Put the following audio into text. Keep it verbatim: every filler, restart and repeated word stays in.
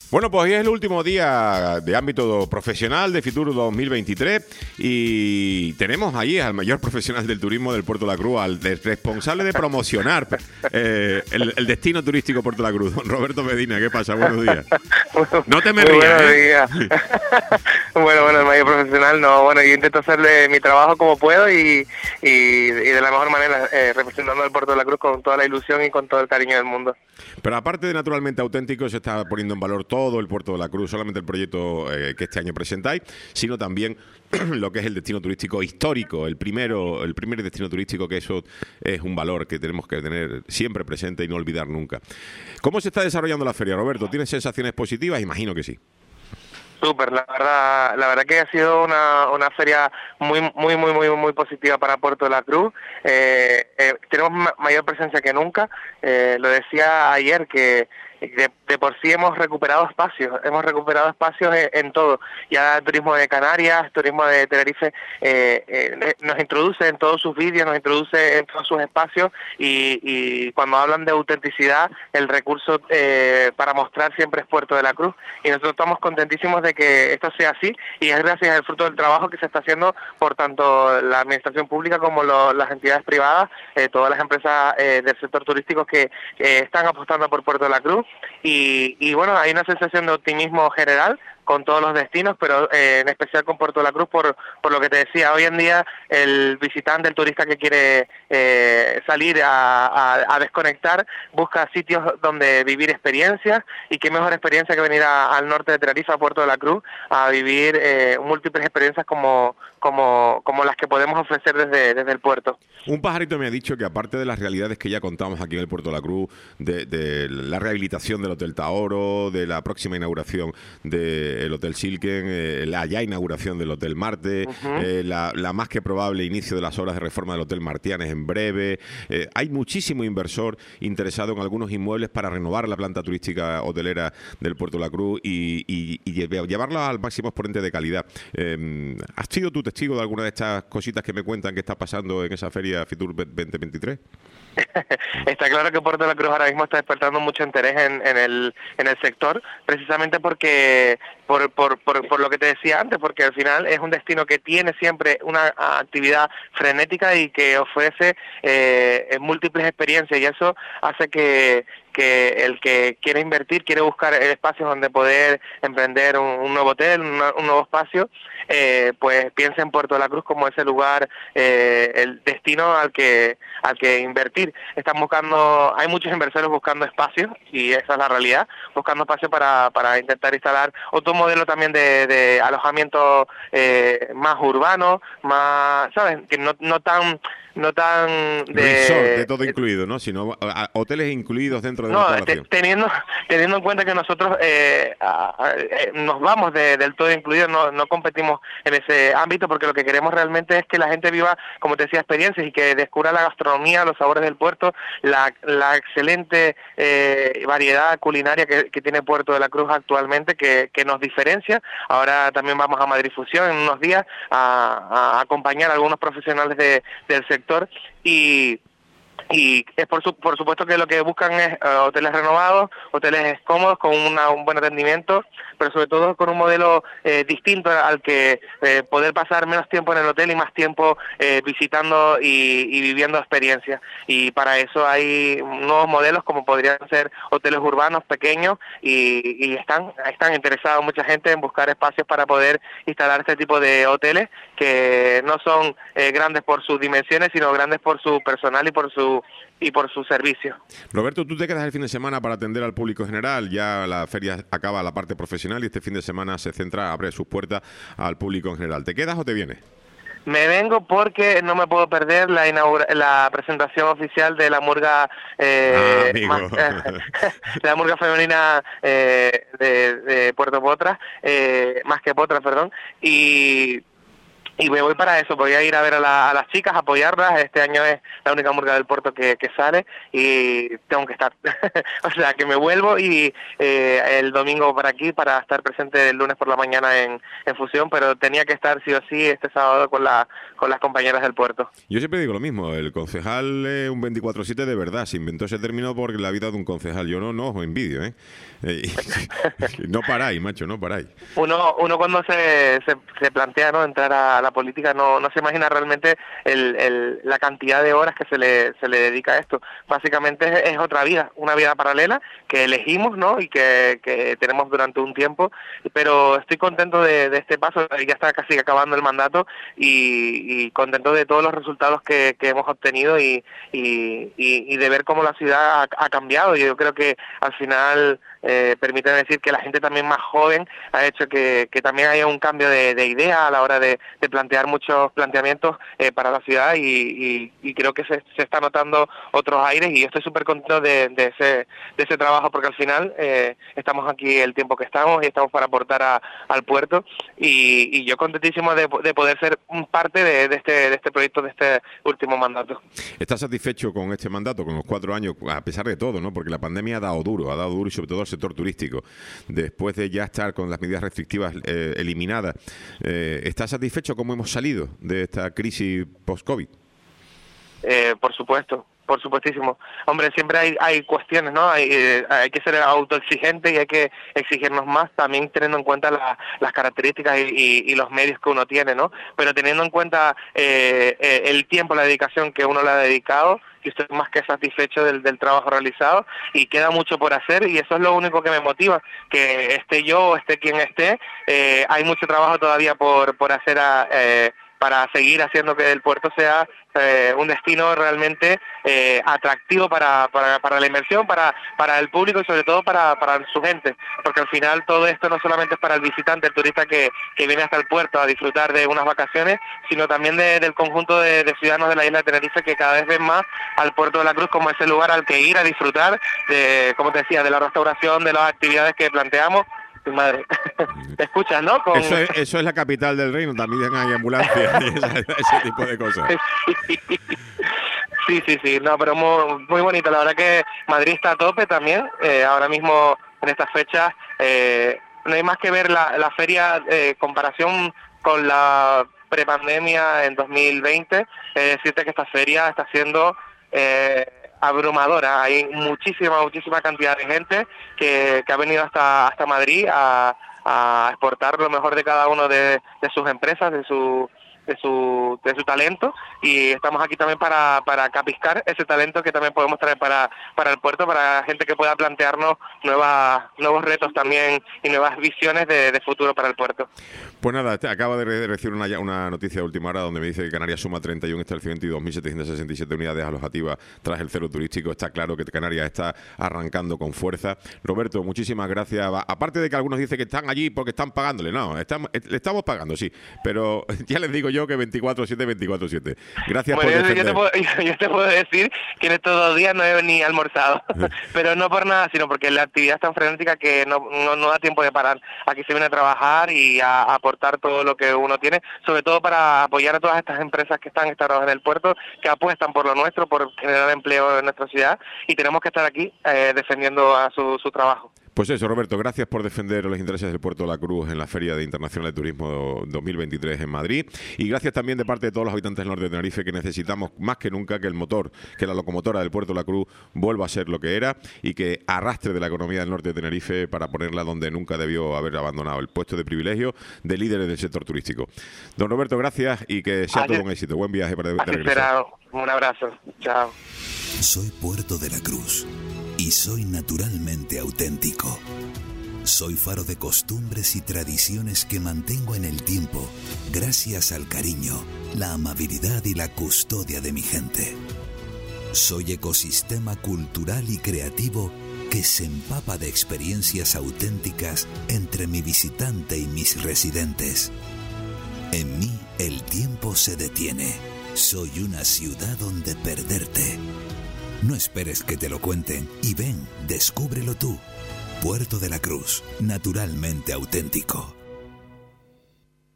Bueno, pues hoy es el último día de ámbito profesional de Fitur dos mil veintitrés y tenemos ahí al mayor profesional del turismo del Puerto de la Cruz, al responsable de promocionar eh, el, el destino turístico Puerto de la Cruz, don Roberto Medina. ¿Qué pasa? Buenos días. No te me Muy rías, buenos ¿eh? días. bueno, bueno, el mayor profesional, no, bueno, yo intento hacerle mi trabajo como puedo y, y, y de la mejor manera, eh, representando al Puerto de la Cruz con toda la ilusión y con todo el cariño del mundo. Pero aparte de naturalmente auténtico, se está poniendo en valor todo el Puerto de la Cruz, solamente el proyecto eh, que este año presentáis, sino también lo que es el destino turístico histórico, el primero, el primer destino turístico, que eso es un valor que tenemos que tener siempre presente y no olvidar nunca. ¿Cómo se está desarrollando la feria, Roberto? ¿Tienes sensaciones positivas? Imagino que sí. Súper, la verdad, la verdad que ha sido una, una feria muy, muy, muy, muy, muy positiva para Puerto de la Cruz. Eh, eh, tenemos ma mayor presencia que nunca. Eh, lo decía ayer que de, de por sí hemos recuperado espacios, hemos recuperado espacios en, en todo. Ya el turismo de Canarias, turismo de Tenerife eh, eh, nos introduce en todos sus vídeos, nos introduce en todos sus espacios y, y cuando hablan de autenticidad, el recurso eh, para mostrar siempre es Puerto de la Cruz y nosotros estamos contentísimos de que esto sea así y es gracias al fruto del trabajo que se está haciendo por tanto la administración pública como lo, las entidades privadas, eh, todas las empresas eh, del sector turístico que eh, están apostando por Puerto de la Cruz y, y bueno, hay una sensación de optimismo general con todos los destinos, pero eh, en especial con Puerto de la Cruz, por, por lo que te decía, hoy en día el visitante, el turista que quiere eh, salir a, a, a desconectar, busca sitios donde vivir experiencias, y qué mejor experiencia que venir a, al norte de Tenerife, a Puerto de la Cruz, a vivir eh, múltiples experiencias como, como, como las que podemos ofrecer desde, desde el puerto. Un pajarito me ha dicho que aparte de las realidades que ya contamos aquí en el Puerto de la Cruz, de, de la rehabilitación del Hotel Taoro, de la próxima inauguración del Hotel Silken, eh, la ya inauguración del Hotel Marte, uh-huh. eh, la, la más que probable inicio de las obras de reforma del Hotel Martianes en breve, eh, hay muchísimo inversor interesado en algunos inmuebles para renovar la planta turística hotelera del Puerto de la Cruz y, y, y llevarla al máximo exponente de calidad. Eh, ¿Has sido tú testigo de alguna de estas cositas que me cuentan que está pasando en esa feria Fitur veinte veintitrés? Está claro que Puerto de la Cruz ahora mismo está despertando mucho interés en, en el en el sector, precisamente porque por, por, por, por lo que te decía antes, porque al final es un destino que tiene siempre una actividad frenética y que ofrece eh, múltiples experiencias, y eso hace que que el que quiere invertir, quiere buscar espacios donde poder emprender un, un nuevo hotel, un, un nuevo espacio, eh, pues piensa en Puerto de la Cruz como ese lugar, eh, el destino al que al que invertir. Están buscando, hay muchos inversores buscando espacios, y esa es la realidad, buscando espacios para, para intentar instalar otro modelo también de, de alojamiento eh, más urbano, más, ¿sabes? Que no, no tan... no tan de resort, de todo incluido, ¿no? Sino a, a, hoteles incluidos dentro de no, la población. Te, teniendo teniendo en cuenta que nosotros eh, a, a, nos vamos de, del todo incluido, no, no competimos en ese ámbito, porque lo que queremos realmente es que la gente viva, como te decía, experiencias y que descubra la gastronomía, los sabores del puerto, la, la excelente eh, variedad culinaria que, que tiene Puerto de la Cruz actualmente, que, que nos diferencia. Ahora también vamos a Madrid Fusión en unos días a, a acompañar a algunos profesionales de, del sector, y y es por, su, por supuesto que lo que buscan es uh, hoteles renovados, hoteles cómodos, con una, un buen atendimiento, pero sobre todo con un modelo eh, distinto al que eh, poder pasar menos tiempo en el hotel y más tiempo eh, visitando y, y viviendo experiencias. Y para eso hay nuevos modelos, como podrían ser hoteles urbanos pequeños, y, y están, están interesados mucha gente en buscar espacios para poder instalar este tipo de hoteles, que no son eh, grandes por sus dimensiones, sino grandes por su personal y por su y por su servicio. Roberto, tú te quedas el fin de semana para atender al público general. Ya la feria acaba la parte profesional y este fin de semana se centra, abre sus puertas al público en general. ¿Te quedas o te vienes? Me vengo porque no me puedo perder la inaugura la presentación oficial de la murga eh, ah, más, eh, la murga femenina eh, de, de Puerto Potras, eh, más que Potras, perdón, y Y me voy para eso, voy a ir a ver a, la, a las chicas, apoyarlas. Este año es la única murga del puerto que, que sale y tengo que estar. O sea, que me vuelvo y eh, el domingo por aquí para estar presente el lunes por la mañana en, en Fusión, pero tenía que estar sí o sí este sábado con, la, con las compañeras del puerto. Yo siempre digo lo mismo, el concejal es un veinticuatro siete de verdad, se inventó ese término por la vida de un concejal. Yo no, no os envidio, ¿eh? eh no paráis, macho, no paráis. Uno, uno cuando se, se, se plantea, ¿no?, entrar a la política no, no se imagina realmente el, el, la cantidad de horas que se le, se le dedica a esto. Básicamente es, es otra vida, una vida paralela que elegimos, ¿no?, y que, que tenemos durante un tiempo, pero estoy contento de, de este paso, ya está casi acabando el mandato y, y contento de todos los resultados que, que hemos obtenido y, y, y, y de ver cómo la ciudad ha, ha cambiado. Yo creo que al final eh, permiten decir que la gente también más joven ha hecho que, que también haya un cambio de, de idea a la hora de, de plantear muchos planteamientos eh, para la ciudad y, y, y creo que se, se está notando otros aires y estoy súper contento de, de, ese, de ese trabajo porque al final eh, estamos aquí el tiempo que estamos y estamos para aportar a, al puerto y, y yo contentísimo de, de poder ser parte de, de, este, de este proyecto, de este último mandato. ¿Estás satisfecho con este mandato, con los cuatro años, a pesar de todo, ¿no? Porque la pandemia ha dado duro, ha dado duro y sobre todo al sector turístico. Después de ya estar con las medidas restrictivas eh, eliminadas, eh, ¿estás satisfecho cómo hemos salido de esta crisis post-COVID? Eh, por supuesto, por supuestísimo. Hombre, siempre hay, hay cuestiones, ¿no? Hay, eh, hay que ser autoexigente y hay que exigirnos más, también teniendo en cuenta la, las características y, y, y los medios que uno tiene, ¿no? Pero teniendo en cuenta eh, eh, el tiempo, la dedicación que uno le ha dedicado, y estoy más que satisfecho del, del trabajo realizado y queda mucho por hacer y eso es lo único que me motiva, que esté yo o esté quien esté, eh, hay mucho trabajo todavía por, por hacer a, eh, para seguir haciendo que el puerto sea eh, un destino realmente eh, atractivo para, para, para la inversión, para, para el público y sobre todo para, para su gente, porque al final todo esto no solamente es para el visitante, el turista que, que viene hasta el puerto a disfrutar de unas vacaciones, sino también de, del conjunto de, de ciudadanos de la isla de Tenerife que cada vez ven más al puerto de la Cruz como ese lugar al que ir a disfrutar de, como te decía, de la restauración, de las actividades que planteamos. Tu madre. ¿Te escuchas, no? Con... Eso, es, eso es la capital del reino, también hay ambulancias y ese, ese tipo de cosas. Sí, sí, sí, no, pero muy, muy bonito. La verdad que Madrid está a tope también. Eh, ahora mismo, en estas fechas, eh, no hay más que ver la, la feria en eh, comparación con la prepandemia en dos mil veinte. Eh, decirte que esta feria está siendo... Eh, abrumadora, hay muchísima, muchísima cantidad de gente que, que ha venido hasta hasta Madrid a, a exportar lo mejor de cada uno de, de sus empresas, de su de su de su talento y estamos aquí también para para capiscar ese talento que también podemos traer para para el puerto, para gente que pueda plantearnos nuevas nuevos retos también y nuevas visiones de, de futuro para el puerto. Pues nada, acaba de recibir una, una noticia de última hora donde me dice que Canarias suma treinta y un establecimientos y dos mil setecientas sesenta y siete unidades alojativas tras el cero turístico. Está claro que Canarias está arrancando con fuerza. Roberto, muchísimas gracias. Aparte de que algunos dicen que están allí porque están pagándole, no, estamos, le estamos pagando, sí, pero ya les digo yo que veinticuatro siete, veinticuatro siete. Gracias bueno, por yo, defender. Yo te, puedo, yo te puedo decir que en estos dos días no he ni almorzado, pero no por nada, sino porque la actividad es tan frenética que no, no, no da tiempo de parar. Aquí se viene a trabajar y a, a aportar todo lo que uno tiene, sobre todo para apoyar a todas estas empresas que están instaladas en el puerto, que apuestan por lo nuestro, por generar empleo en nuestra ciudad, y tenemos que estar aquí eh, defendiendo a su, su trabajo. Pues eso, Roberto, gracias por defender los intereses del Puerto de la Cruz en la Feria Internacional de Turismo dos mil veintitrés en Madrid, y gracias también de parte de todos los habitantes del norte de Tenerife, que necesitamos más que nunca que el motor, que la locomotora del Puerto de la Cruz vuelva a ser lo que era y que arrastre de la economía del norte de Tenerife para ponerla donde nunca debió haber abandonado, el puesto de privilegio de líderes del sector turístico. Don Roberto, gracias y que sea todo un éxito. Buen viaje para de regresar. Un abrazo. Chao. Soy Puerto de la Cruz y soy naturalmente auténtico. Soy faro de costumbres y tradiciones que mantengo en el tiempo gracias al cariño, la amabilidad y la custodia de mi gente. Soy ecosistema cultural y creativo que se empapa de experiencias auténticas entre mi visitante y mis residentes. En mí el tiempo se detiene. Soy una ciudad donde perderte. No esperes que te lo cuenten y ven, descúbrelo tú. Puerto de la Cruz, naturalmente auténtico.